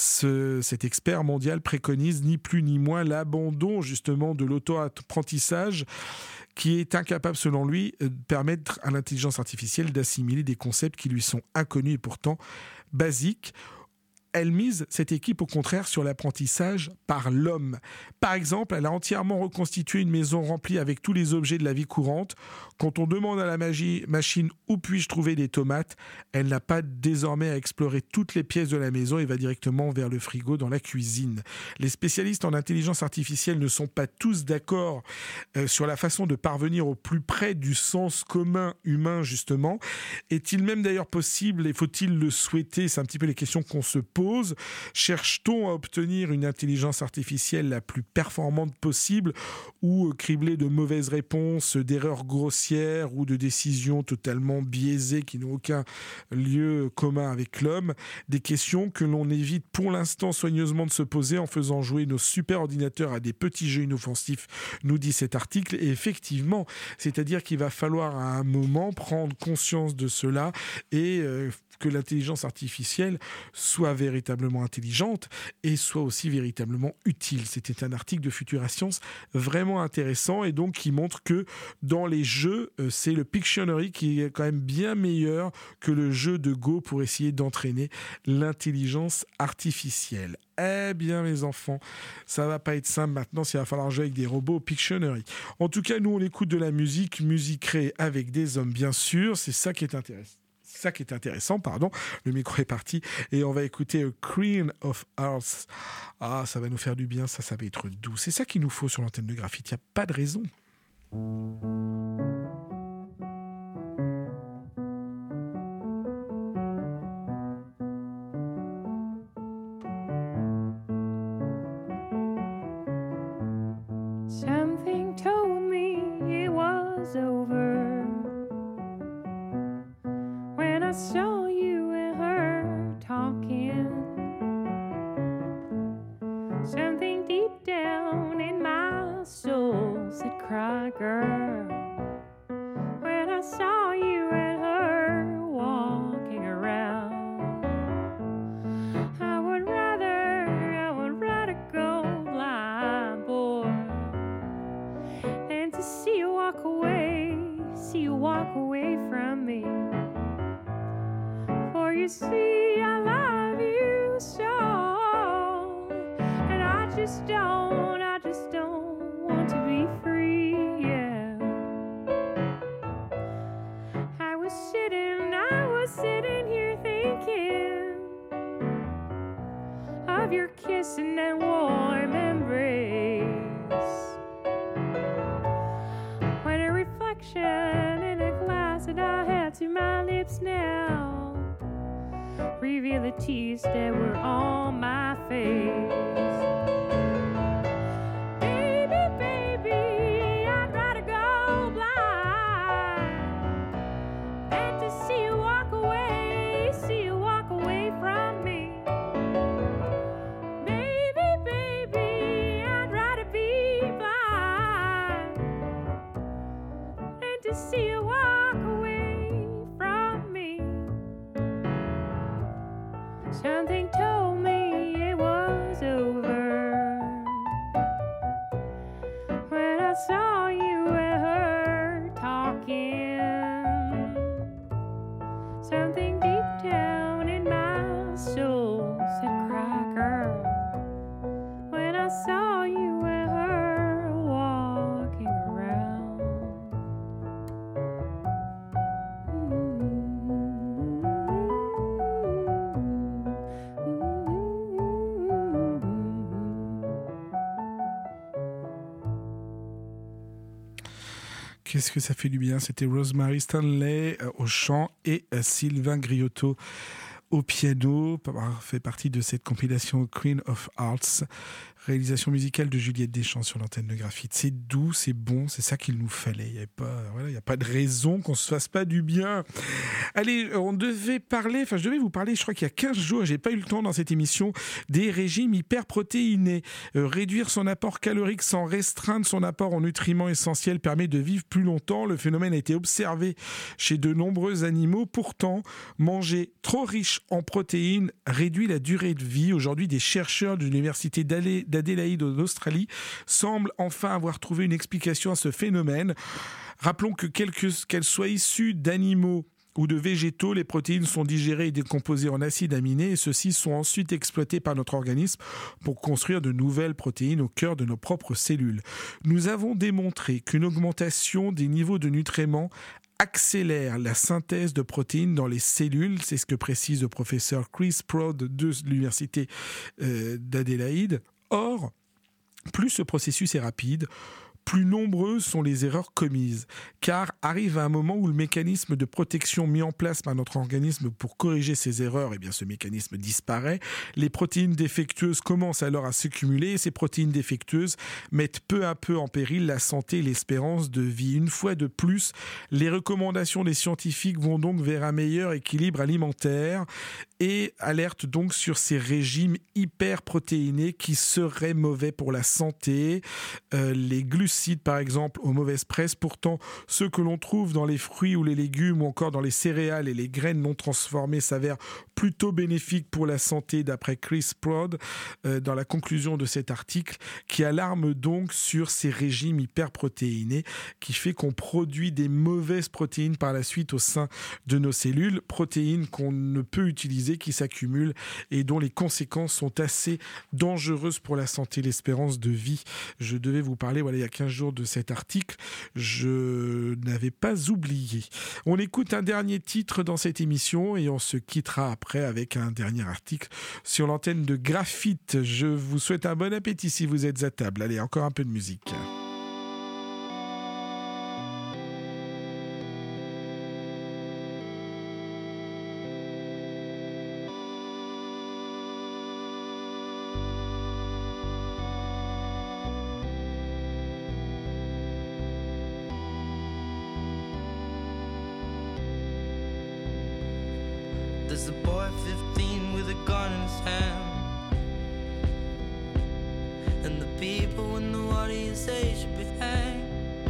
Cet expert mondial préconise ni plus ni moins l'abandon justement de l'auto-apprentissage qui est incapable, selon lui, de permettre à l'intelligence artificielle d'assimiler des concepts qui lui sont inconnus et pourtant basiques. Elle mise, cette équipe, au contraire, sur l'apprentissage par l'homme. Par exemple, elle a entièrement reconstitué une maison remplie avec tous les objets de la vie courante. Quand on demande à la machine « où puis-je trouver des tomates ?», elle n'a pas désormais à explorer toutes les pièces de la maison et va directement vers le frigo dans la cuisine. Les spécialistes en intelligence artificielle ne sont pas tous d'accord sur la façon de parvenir au plus près du sens commun humain, justement. Est-il même d'ailleurs possible, et faut-il le souhaiter, c'est un petit peu les questions qu'on se pose. Cherche-t-on à obtenir une intelligence artificielle la plus performante possible ou criblée de mauvaises réponses, d'erreurs grossières ou de décisions totalement biaisées qui n'ont aucun lieu commun avec l'homme? Des questions que l'on évite pour l'instant soigneusement de se poser en faisant jouer nos super ordinateurs à des petits jeux inoffensifs, nous dit cet article. Et effectivement, c'est-à-dire qu'il va falloir à un moment prendre conscience de cela et que l'intelligence artificielle soit véritablement intelligente et soit aussi véritablement utile. C'était un article de Futura Science vraiment intéressant et donc qui montre que dans les jeux, c'est le Pictionary qui est quand même bien meilleur que le jeu de Go pour essayer d'entraîner l'intelligence artificielle. Eh bien, mes enfants, ça va pas être simple maintenant s'il va falloir jouer avec des robots au Pictionary. En tout cas, nous, on écoute de la musique créée avec des hommes, bien sûr. C'est ça qui est intéressant. Le micro est parti et on va écouter Queen of Hearts. Ah, ça va nous faire du bien, ça va être doux. C'est ça qu'il nous faut sur l'antenne de Graphite, il n'y a pas de raison. Something told me it was over when I saw you and her talking. Something deep down in my soul said, cry, girl. When I saw you and her walking around, I would rather go blind, boy, than to see you walk away from me. For you see, I love you so, and I just don't want to be free, yeah. I was sitting here thinking of your kiss and that warm embrace, when a reflection in a glass that I had to my lips now reveal the tears that were on my face. Baby, I'd rather go blind than to see you walk away from me. Baby, I'd rather be blind than to see you walk away from me. Something told me it was over when I saw you and her talking. Something deep down in my soul said, cry, girl, when I saw you and her walking around. qu'est-ce que ça fait du bien. C'était Rosemary Stanley au chant et Sylvain Griotto au piano, fait partie de cette compilation Queen of Hearts, réalisation musicale de Juliette Deschamps sur l'antenne de Graphite. C'est doux, c'est bon, c'est ça qu'il nous fallait. Il n'y a pas de raison qu'on ne se fasse pas du bien. Allez, je devais vous parler, je crois qu'il y a 15 jours, j'ai pas eu le temps dans cette émission, des régimes hyperprotéinés. Réduire son apport calorique sans restreindre son apport en nutriments essentiels permet de vivre plus longtemps. Le phénomène a été observé chez de nombreux animaux. Pourtant, manger trop riche en protéines réduit la durée de vie. Aujourd'hui, des chercheurs de l'université d'Adélaïde en Australie semblent enfin avoir trouvé une explication à ce phénomène. Rappelons que qu'elles soient issues d'animaux ou de végétaux, les protéines sont digérées et décomposées en acides aminés et ceux-ci sont ensuite exploités par notre organisme pour construire de nouvelles protéines au cœur de nos propres cellules. Nous avons démontré qu'une augmentation des niveaux de nutriments accélère la synthèse de protéines dans les cellules, c'est ce que précise le professeur Chris Proud de l'université d'Adélaïde. Or, plus ce processus est rapide, plus nombreuses sont les erreurs commises, car arrive un moment où le mécanisme de protection mis en place par notre organisme pour corriger ces erreurs, ce mécanisme disparaît. Les protéines défectueuses commencent alors à s'accumuler et ces protéines défectueuses mettent peu à peu en péril la santé et l'espérance de vie. Une fois de plus, les recommandations des scientifiques vont donc vers un meilleur équilibre alimentaire et alertent donc sur ces régimes hyperprotéinés qui seraient mauvais pour la santé. Les glucides, par exemple, aux mauvaises presses. Pourtant, ceux que l'on trouve dans les fruits ou les légumes ou encore dans les céréales et les graines non transformées s'avèrent plutôt bénéfiques pour la santé, d'après Chris Proud, dans la conclusion de cet article, qui alarme donc sur ces régimes hyperprotéinés, qui fait qu'on produit des mauvaises protéines par la suite au sein de nos cellules, protéines qu'on ne peut utiliser, qui s'accumulent et dont les conséquences sont assez dangereuses pour la santé, l'espérance de vie. Je devais vous parler, il y a 15 jours de cet article, je n'avais pas oublié. On écoute un dernier titre dans cette émission et on se quittera après avec un dernier article sur l'antenne de Graphite. Je vous souhaite un bon appétit si vous êtes à table. Allez, encore un peu de musique. There's a boy 15 with a gun in his hand, and the people in the what do you say should be hanged,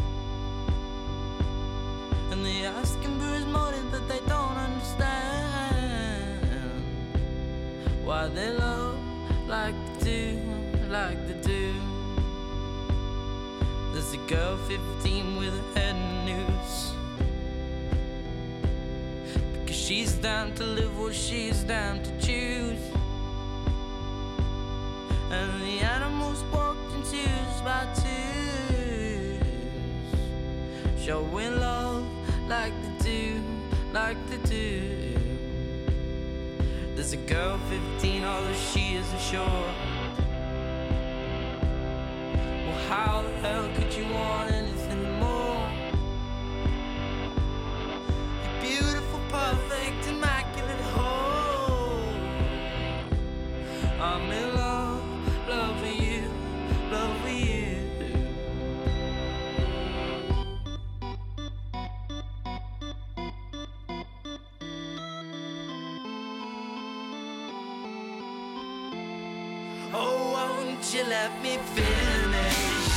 and they ask him for his motive but they don't understand why they love like they do. There's a girl 15 with a head in a noose, she's down to live what she's down to choose. And the animals walked in twos by twos, showing love like they do. There's a girl 15, although she isn't sure. Well, how the hell could you want anything more? Perfect, immaculate whole. I'm in love with you, love with you. Oh, won't you let me finish?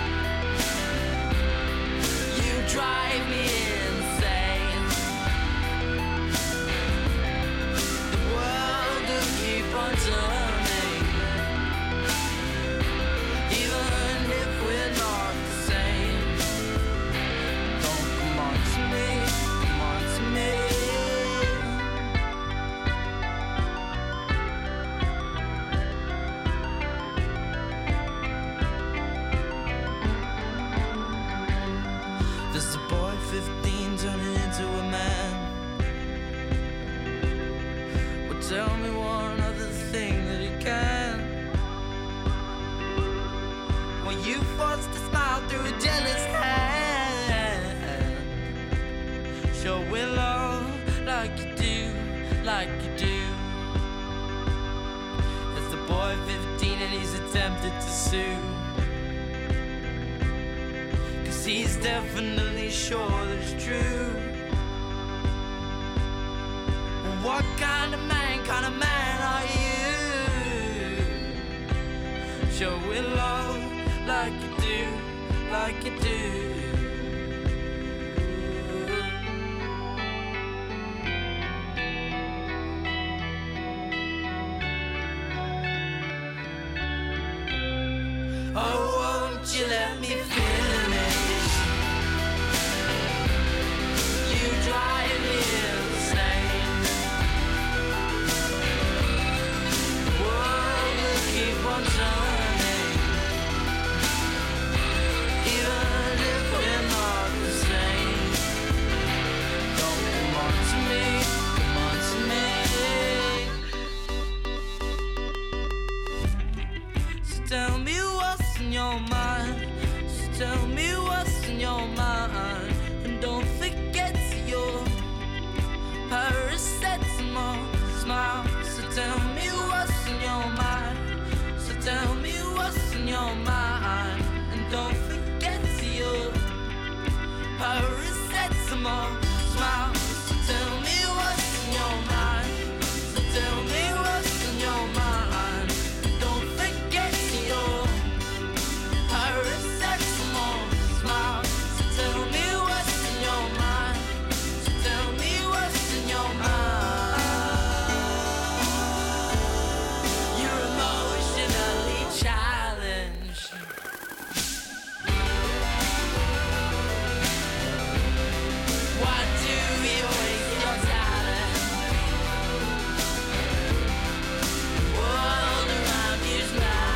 You drive me insane. The world will keep on turning, even if we're not the same. Don't come on to me, come on to me. There's a boy 15 turning into a man. Well, tell me one other thing that he can. When you forced to smile through a jealous hand, boy 15 and he's attempted to sue, 'cause he's definitely sure that it's true. What kind of man are you? Show it love like you do, like you do. Oh, won't you let me feel it? You drive me insane. World will keep on turning, even if we're not the same. Don't come on to me, come on to me. So tell me what's in your mind. So tell me what's in your mind. And don't forget your paracetamol smile. So tell me what's in your mind. So tell me what's in your mind. And don't forget your paracetamol smile. So tell me what's in your mind. So tell me what's in your mind. Don't forget your paracetamol smile. So tell me what's in your mind. So tell me what's in your mind. You're emotionally challenged. Why do you waste your talent? World around you's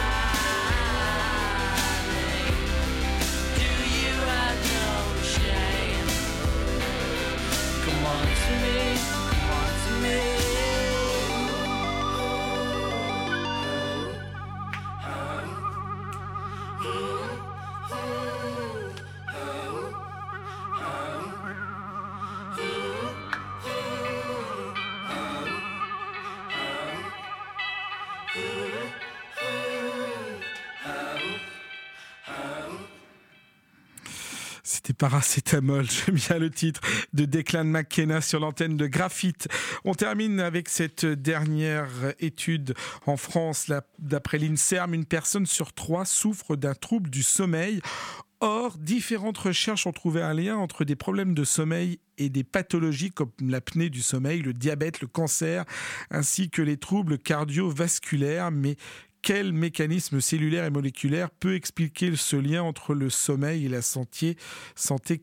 lying. Do you have no shame? Come on to me, come on to me. C'était Paracétamol, j'aime bien le titre, de Declan McKenna sur l'antenne de Graphite. On termine avec cette dernière étude en France. D'après l'INSERM, une personne sur 3 souffre d'un trouble du sommeil. Or, différentes recherches ont trouvé un lien entre des problèmes de sommeil et des pathologies comme l'apnée du sommeil, le diabète, le cancer, ainsi que les troubles cardiovasculaires. Mais quel mécanisme cellulaire et moléculaire peut expliquer ce lien entre le sommeil et la santé cardiovasculaire ?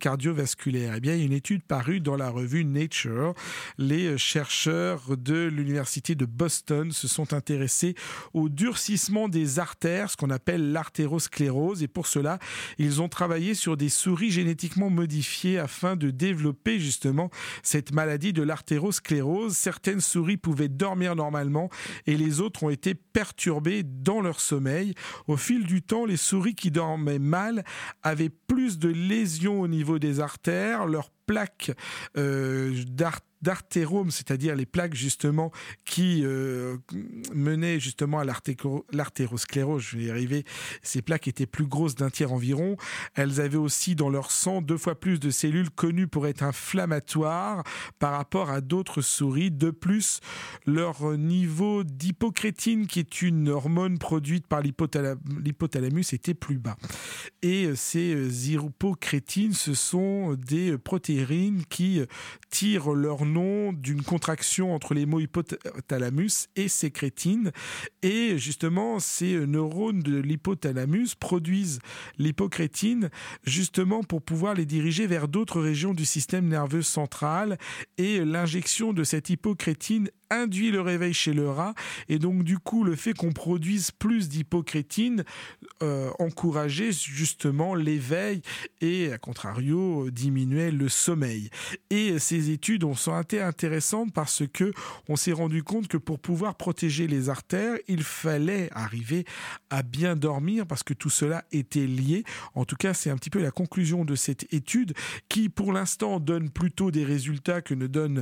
Eh bien, il y a une étude parue dans la revue Nature. Les chercheurs de l'université de Boston se sont intéressés au durcissement des artères, ce qu'on appelle l'artérosclérose. Et pour cela, ils ont travaillé sur des souris génétiquement modifiées afin de développer justement cette maladie de l'artérosclérose. Certaines souris pouvaient dormir normalement et les autres ont été perturbées dans leur sommeil. Au fil du temps, les souris qui dormaient mal avaient plus de lésions au niveau des artères. Leurs plaques d'artérome, c'est-à-dire les plaques justement qui menaient justement à l'artérosclérose, je vais y arriver, ces plaques étaient plus grosses d'un tiers environ. Elles avaient aussi dans leur sang 2 fois plus de cellules connues pour être inflammatoires par rapport à d'autres souris. De plus, leur niveau d'hypocrétine, qui est une hormone produite par l'hypothalamus, était plus bas. Et ces hypocrétines, ce sont des protéines qui tirent leur nom d'une contraction entre les mots hypothalamus et sécrétine. Et justement, ces neurones de l'hypothalamus produisent l'hypocrétine justement pour pouvoir les diriger vers d'autres régions du système nerveux central. Et l'injection de cette hypocrétine induit le réveil chez le rat, et donc du coup le fait qu'on produise plus d'hypocrétine encourageait justement l'éveil et à contrario diminuait le sommeil. sommeil. Et ces études sont été intéressantes parce que on s'est rendu compte que pour pouvoir protéger les artères, il fallait arriver à bien dormir parce que tout cela était lié. En tout cas, c'est un petit peu la conclusion de cette étude qui, pour l'instant, donne plutôt des résultats que ne donne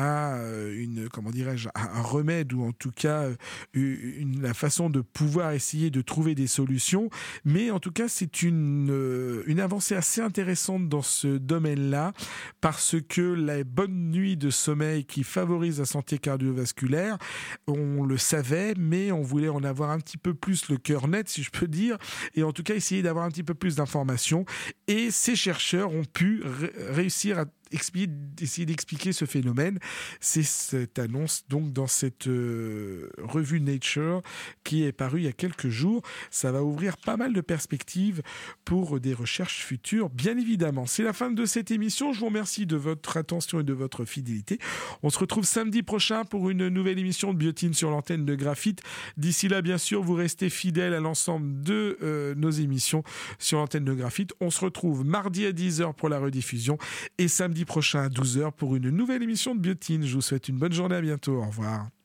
un remède ou en tout cas la façon de pouvoir essayer de trouver des solutions. Mais en tout cas, c'est une avancée assez intéressante dans ce domaine-là parce que la bonne nuit de sommeil qui favorise la santé cardiovasculaire, on le savait, mais on voulait en avoir un petit peu plus le cœur net, si je peux dire, et en tout cas essayer d'avoir un petit peu plus d'informations. Et ces chercheurs ont pu réussir à essayer d'expliquer ce phénomène. C'est cette annonce donc dans cette revue Nature qui est parue il y a quelques jours. Ça va ouvrir pas mal de perspectives pour des recherches futures, bien évidemment. C'est la fin de cette émission. Je vous remercie de votre attention et de votre fidélité. On se retrouve samedi prochain pour une nouvelle émission de Biotine sur l'antenne de Graphite. D'ici là, bien sûr, vous restez fidèles à l'ensemble de nos émissions sur l'antenne de Graphite. On se retrouve mardi à 10h pour la rediffusion et samedi prochain à 12h pour une nouvelle émission de Biotine. Je vous souhaite une bonne journée, à bientôt, au revoir.